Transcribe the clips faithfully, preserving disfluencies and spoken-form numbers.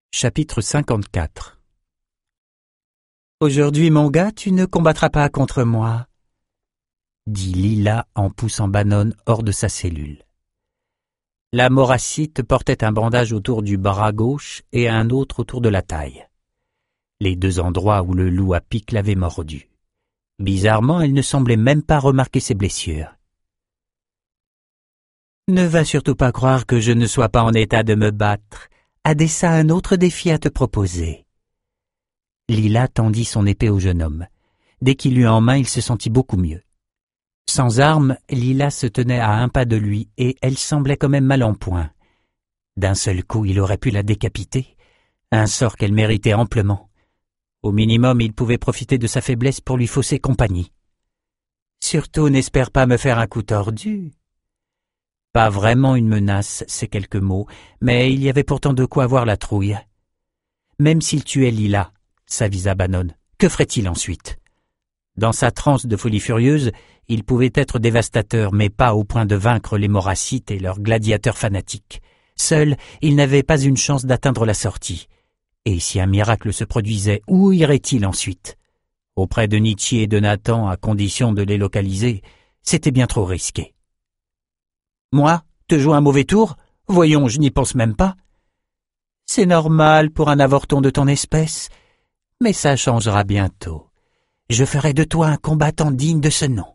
Chapitre cinquante-quatre. Aujourd'hui, mon gars, tu ne combattras pas contre moi, dit Lila en poussant Bannon hors de sa cellule. La Moracite portait un bandage autour du bras gauche et un autre autour de la taille. Les deux endroits où le loup à pic l'avait mordu. Bizarrement, elle ne semblait même pas remarquer ses blessures. Ne va surtout pas croire que je ne sois pas en état de me battre. Adessa a un autre défi à te proposer. Lila tendit son épée au jeune homme. Dès qu'il l'eut en main, il se sentit beaucoup mieux. Sans arme, Lila se tenait à un pas de lui et elle semblait quand même mal en point. D'un seul coup, il aurait pu la décapiter, un sort qu'elle méritait amplement. Au minimum, il pouvait profiter de sa faiblesse pour lui fausser compagnie. Surtout, n'espère pas me faire un coup tordu. Pas vraiment une menace, ces quelques mots, mais il y avait pourtant de quoi avoir la trouille. Même s'il tuait Lila, s'avisa Bannon, que ferait-il ensuite? Dans sa transe de folie furieuse, il pouvait être dévastateur, mais pas au point de vaincre les Moracites et leurs gladiateurs fanatiques. Seul, il n'avait pas une chance d'atteindre la sortie. Et si un miracle se produisait, où irait-il ensuite? Auprès de Nietzsche et de Nathan, à condition de les localiser, c'était bien trop risqué. Moi, te jouer un mauvais tour? Voyons, je n'y pense même pas. C'est normal pour un avorton de ton espèce, mais ça changera bientôt. Je ferai de toi un combattant digne de ce nom.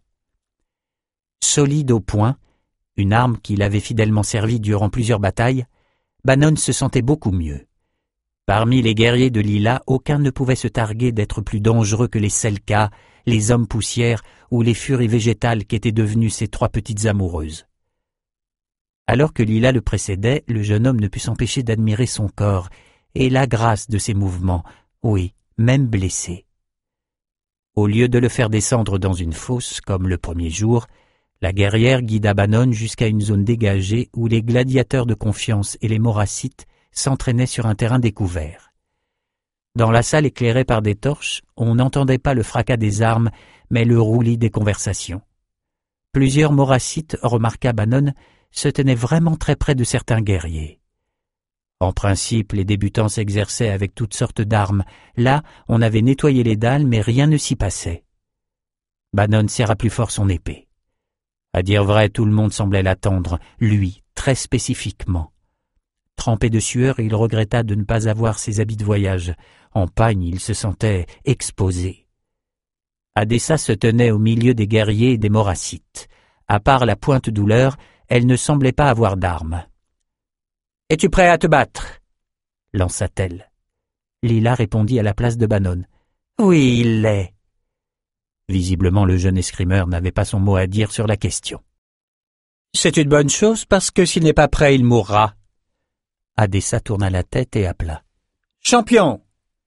Solide au poing, une arme qui l'avait fidèlement servi durant plusieurs batailles, Bannon se sentait beaucoup mieux. Parmi les guerriers de Lila, aucun ne pouvait se targuer d'être plus dangereux que les Selka, les hommes poussières ou les furies végétales qu'étaient devenues ces trois petites amoureuses. Alors que Lila le précédait, le jeune homme ne put s'empêcher d'admirer son corps et la grâce de ses mouvements, oui, même blessé. Au lieu de le faire descendre dans une fosse, comme le premier jour, la guerrière guida Bannon jusqu'à une zone dégagée où les gladiateurs de confiance et les Moracites s'entraînaient sur un terrain découvert. Dans la salle éclairée par des torches, on n'entendait pas le fracas des armes, mais le roulis des conversations. Plusieurs Moracites, remarqua Bannon, se tenaient vraiment très près de certains guerriers. En principe, les débutants s'exerçaient avec toutes sortes d'armes. Là, on avait nettoyé les dalles, mais rien ne s'y passait. Bannon serra plus fort son épée. À dire vrai, tout le monde semblait l'attendre, lui, très spécifiquement. Trempé de sueur, il regretta de ne pas avoir ses habits de voyage. En pagne, il se sentait exposé. Adessa se tenait au milieu des guerriers et des Moracites. À part la pointe douleur, elle ne semblait pas avoir d'armes. « Es-tu prêt à te battre ?» lança-t-elle. Lila répondit à la place de Bannon. « Oui, il l'est. » Visiblement, le jeune escrimeur n'avait pas son mot à dire sur la question. « C'est une bonne chose, parce que s'il n'est pas prêt, il mourra. » Adessa tourna la tête et appela. « Champion !»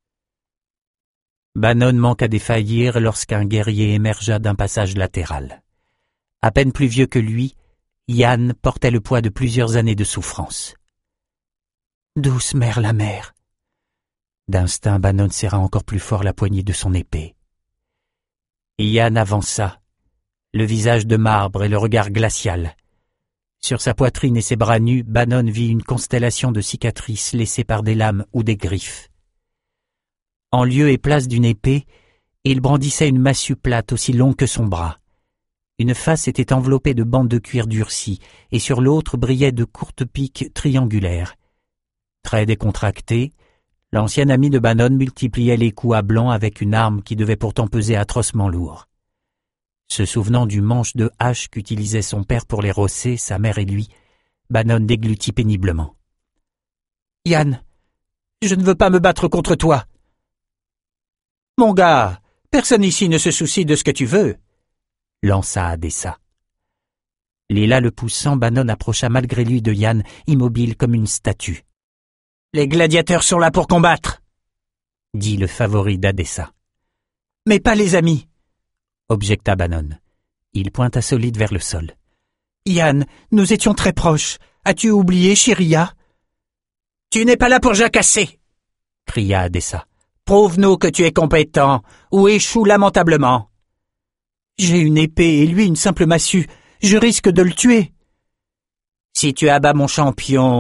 Bannon manqua défaillir lorsqu'un guerrier émergea d'un passage latéral. À peine plus vieux que lui, Yann portait le poids de plusieurs années de souffrance. « Douce mère la mère !» D'instinct, Bannon serra encore plus fort la poignée de son épée. Yann avança, le visage de marbre et le regard glacial. Sur sa poitrine et ses bras nus, Bannon vit une constellation de cicatrices laissées par des lames ou des griffes. En lieu et place d'une épée, il brandissait une massue plate aussi longue que son bras. Une face était enveloppée de bandes de cuir durcies, et sur l'autre brillaient de courtes piques triangulaires. Très décontracté, l'ancien ami de Bannon multipliait les coups à blanc avec une arme qui devait pourtant peser atrocement lourd. Se souvenant du manche de hache qu'utilisait son père pour les rosser, sa mère et lui, Bannon déglutit péniblement. « Yann, je ne veux pas me battre contre toi. »« Mon gars, personne ici ne se soucie de ce que tu veux. » lança Adessa. Lila le poussant, Bannon approcha malgré lui de Yann, immobile comme une statue. « Les gladiateurs sont là pour combattre, » dit le favori d'Adessa. « Mais pas les amis, » objecta Bannon. Il pointa Solide vers le sol. « Yann, nous étions très proches. As-tu oublié Chiria ?»« Tu n'es pas là pour jacasser !» cria Adessa. « Prouve-nous que tu es compétent, ou échoue lamentablement. » J'ai une épée et lui une simple massue. Je risque de le tuer. Si tu abats mon champion,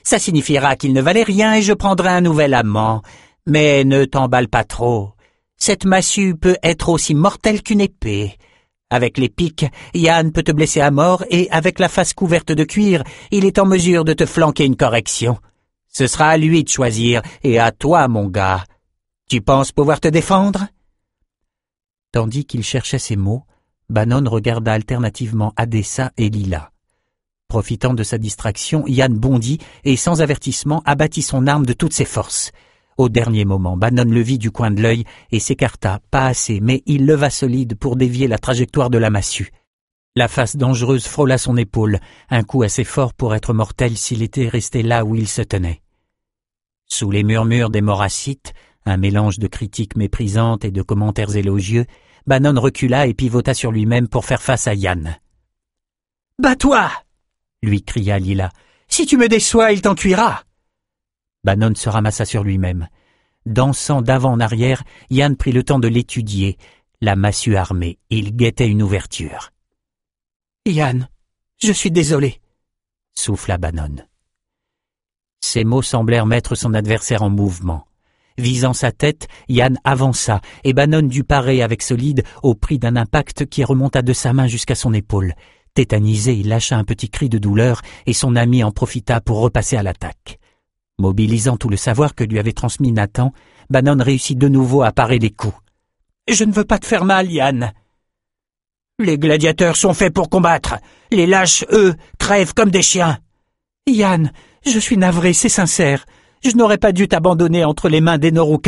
Ça signifiera qu'il ne valait rien et je prendrai un nouvel amant. Mais ne t'emballe pas trop. Cette massue peut être aussi mortelle qu'une épée. Avec les pics, Yann peut te blesser à mort et avec la face couverte de cuir, il est en mesure de te flanquer une correction. Ce sera à lui de choisir et à toi, mon gars. Tu penses pouvoir te défendre? Tandis qu'il cherchait ses mots, Bannon regarda alternativement Adessa et Lila. Profitant de sa distraction, Yann bondit et, sans avertissement, abattit son arme de toutes ses forces. Au dernier moment, Bannon le vit du coin de l'œil et s'écarta, pas assez, mais il leva solide pour dévier la trajectoire de la massue. La face dangereuse frôla son épaule, un coup assez fort pour être mortel s'il était resté là où il se tenait. Sous les murmures des Maurassites, un mélange de critiques méprisantes et de commentaires élogieux, Bannon recula et pivota sur lui-même pour faire face à Yann. « Bats-toi !» lui cria Lila. « Si tu me déçois, il t'en cuira !» Bannon se ramassa sur lui-même. Dansant d'avant en arrière, Yann prit le temps de l'étudier. La massue armée, il guettait une ouverture. « Yann, je suis désolé !» souffla Bannon. Ces mots semblèrent mettre son adversaire en mouvement. Visant sa tête, Yann avança et Bannon dut parer avec solide au prix d'un impact qui remonta de sa main jusqu'à son épaule. Tétanisé, il lâcha un petit cri de douleur et son ami en profita pour repasser à l'attaque. Mobilisant tout le savoir que lui avait transmis Nathan, Bannon réussit de nouveau à parer les coups. « Je ne veux pas te faire mal, Yann. »« Les gladiateurs sont faits pour combattre. Les lâches, eux, crèvent comme des chiens. »« Yann, je suis navré, c'est sincère. Je n'aurais pas dû t'abandonner entre les mains des Norukai. »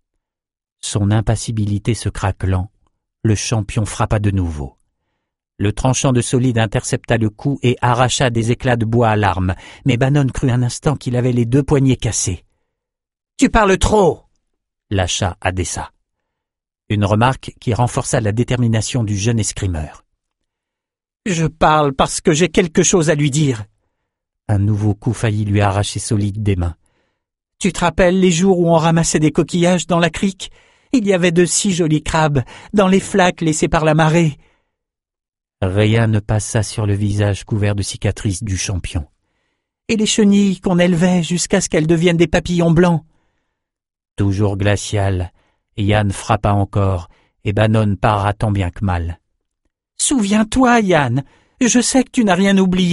Son impassibilité se craquelant, le champion frappa de nouveau. Le tranchant de solide intercepta le coup et arracha des éclats de bois à l'arme, mais Bannon crut un instant qu'il avait les deux poignets cassés. « Tu parles trop !» lâcha Adessa. Une remarque qui renforça la détermination du jeune escrimeur. « Je parle parce que j'ai quelque chose à lui dire. » Un nouveau coup faillit lui arracher solide des mains. « Tu te rappelles les jours où on ramassait des coquillages dans la crique? Il y avait de si jolis crabes dans les flaques laissées par la marée. » Rien ne passa sur le visage couvert de cicatrices du champion. « Et les chenilles qu'on élevait jusqu'à ce qu'elles deviennent des papillons blancs. » Toujours glacial, Yann frappa encore, et Bannon para tant bien que mal. « Souviens-toi, Yann, je sais que tu n'as rien oublié. »«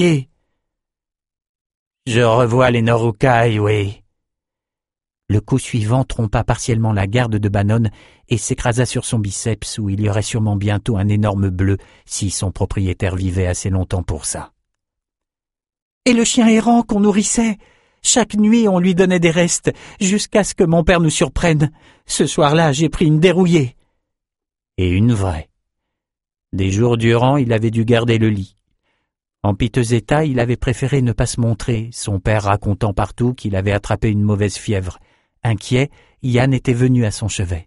Je revois les Norukai, oui. » Le coup suivant trompa partiellement la garde de Bannon et s'écrasa sur son biceps où il y aurait sûrement bientôt un énorme bleu si son propriétaire vivait assez longtemps pour ça. « Et le chien errant qu'on nourrissait? Chaque nuit on lui donnait des restes jusqu'à ce que mon père nous surprenne. Ce soir-là j'ai pris une dérouillée. » Et une vraie. Des jours durant il avait dû garder le lit. En piteux état il avait préféré ne pas se montrer, son père racontant partout qu'il avait attrapé une mauvaise fièvre. Inquiet, Yann était venu à son chevet.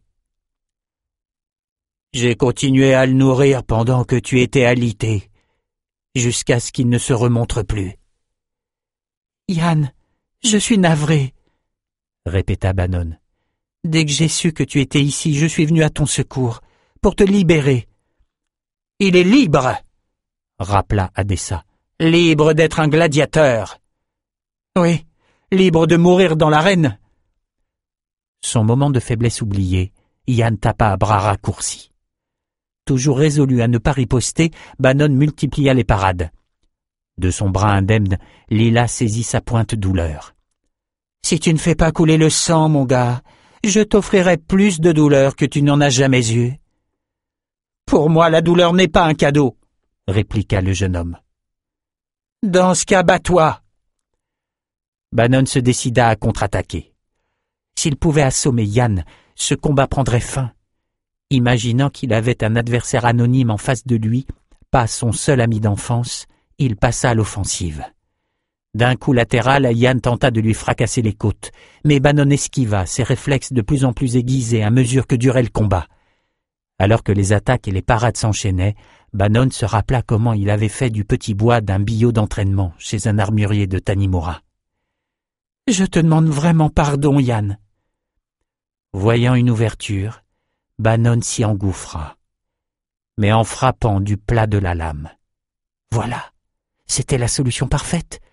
« J'ai continué à le nourrir pendant que tu étais alité, jusqu'à ce qu'il ne se remontre plus. »« Yann, je suis navré, » répéta Bannon. « Dès que j'ai su que tu étais ici, je suis venu à ton secours, pour te libérer. »« Il est libre !» rappela Adessa. « Libre d'être un gladiateur. »« Oui, libre de mourir dans l'arène. » Son moment de faiblesse oublié, Yann tapa à bras raccourcis. Toujours résolu à ne pas riposter, Bannon multiplia les parades. De son bras indemne, Lila saisit sa pointe douleur. « Si tu ne fais pas couler le sang, mon gars, je t'offrirai plus de douleur que tu n'en as jamais eu. »« Pour moi, la douleur n'est pas un cadeau, » répliqua le jeune homme. « Dans ce cas, bats-toi !» Bannon se décida à contre-attaquer. S'il pouvait assommer Yann, ce combat prendrait fin. Imaginant qu'il avait un adversaire anonyme en face de lui, pas son seul ami d'enfance, il passa à l'offensive. D'un coup latéral, Yann tenta de lui fracasser les côtes, mais Bannon esquiva, ses réflexes de plus en plus aiguisés à mesure que durait le combat. Alors que les attaques et les parades s'enchaînaient, Bannon se rappela comment il avait fait du petit bois d'un billot d'entraînement chez un armurier de Tanimura. « Je te demande vraiment pardon, Yann. » Voyant une ouverture, Bannon s'y engouffra, mais en frappant du plat de la lame. Voilà, c'était la solution parfaite.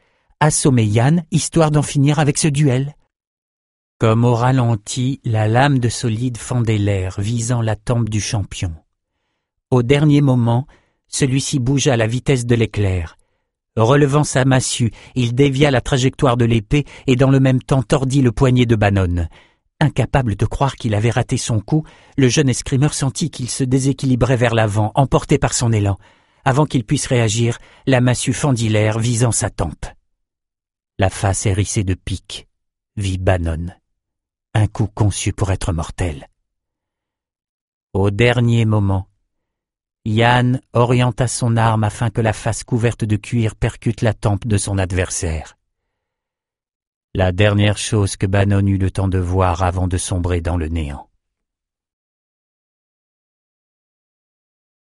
assommer Yann, histoire d'en finir avec ce duel. Comme au ralenti, la lame de solide fendait l'air, visant la tempe du champion. Au dernier moment, celui-ci bougea à la vitesse de l'éclair. Relevant sa massue, il dévia la trajectoire de l'épée et dans le même temps tordit le poignet de Bannon. Incapable de croire qu'il avait raté son coup, le jeune escrimeur sentit qu'il se déséquilibrait vers l'avant, emporté par son élan. Avant qu'il puisse réagir, la massue fendit l'air, visant sa tempe. La face hérissée de piques, vit Bannon. Un coup conçu pour être mortel. Au dernier moment, Yann orienta son arme afin que la face couverte de cuir percute la tempe de son adversaire. La dernière chose que Bannon eut le temps de voir avant de sombrer dans le néant.